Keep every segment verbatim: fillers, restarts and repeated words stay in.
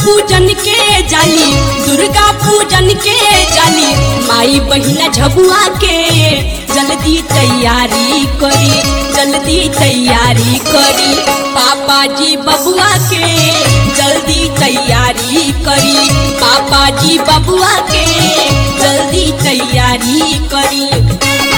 पूजन के जाली, दुर्गा पूजन के जाली, माई बहिना झबुआ के जल्दी तैयारी करी, जल्दी तैयारी करी, पापा जी बबुआ के जल्दी तैयारी करी, पापा जी बबुआ के जल्दी तैयारी करी।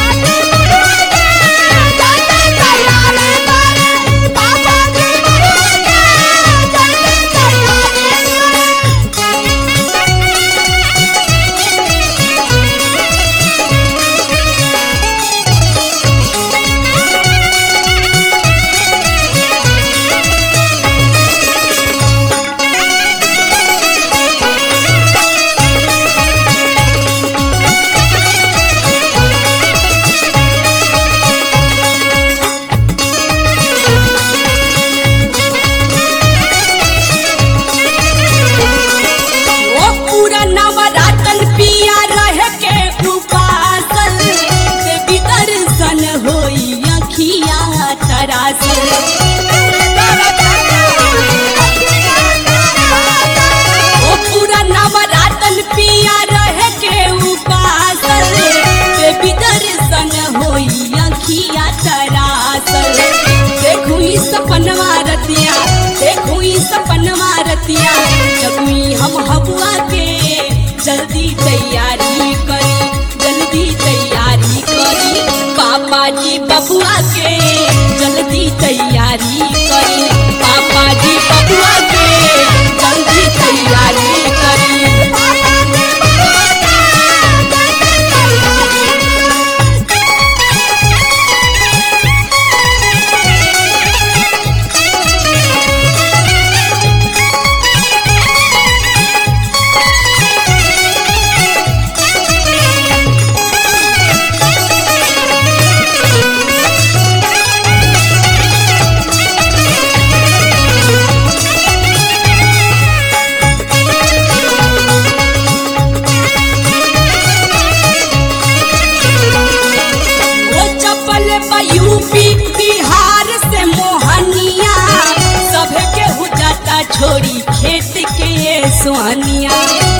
ओ पूरा नवरातन पिया रहे के उपासल, देवी दर्शन होई अखिया तरासल। देखू ई सपनवा रतिया, देखू ई सपनवा रतिया, जगुई हम हबुआ के जल्दी तैयारी करी, जल्दी तैयारी करी, पापा जी बबुआ के जल्दी तैयारी करी, पापा जी बबुआ के जल्दी तैयारी करी। यूपी बिहार से मोहनिया सभे के हो जाता छोड़ी खेत के सोहनिया।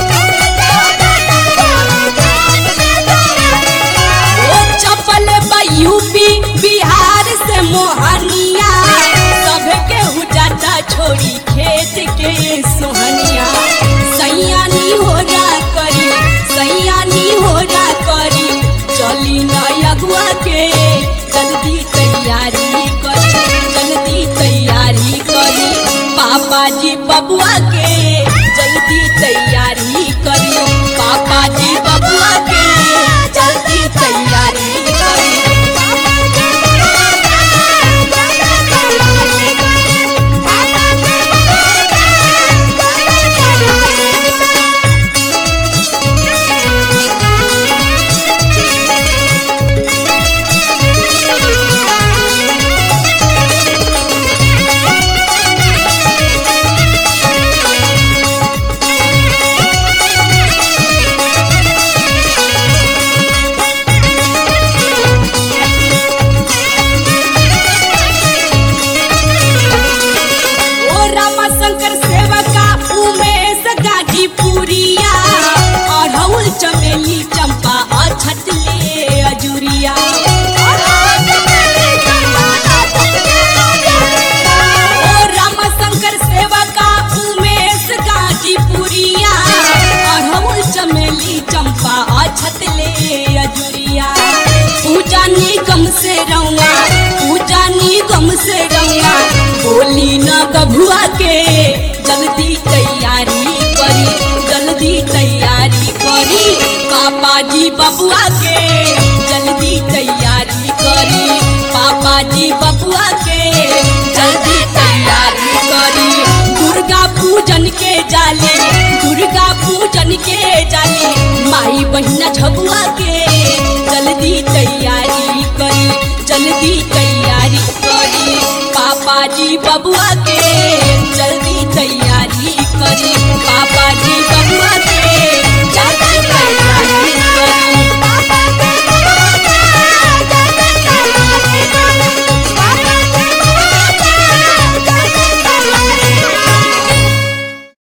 ओ चपल यूपी बिहार से मोहनिया सभे के हो जाता छोड़ी खेत के सोहनिया। सैयानी हो जा करी, सैयानी हो जा करी, चली न अगुआ के जल्दी तैयारी करी, जल्दी तैयारी करी, पापा जी बबुआ के जल्दी तैयारी करी, पापा जी बबुआ के जल्दी तैयारी करी। चमेली चंपा अछत ले अजुरिया, ओ राम शंकर सेवका उमेश गाजीपुरिया, अड़हुल चमेली चंपा अछत ले अजुरिया। पूजा निगम से रौआ, पूजा निगम से रौआ, बोली न गभुआ के जल्दी तैयारी करी, जल्दी तैयारी करी, पापा जी बबुआ के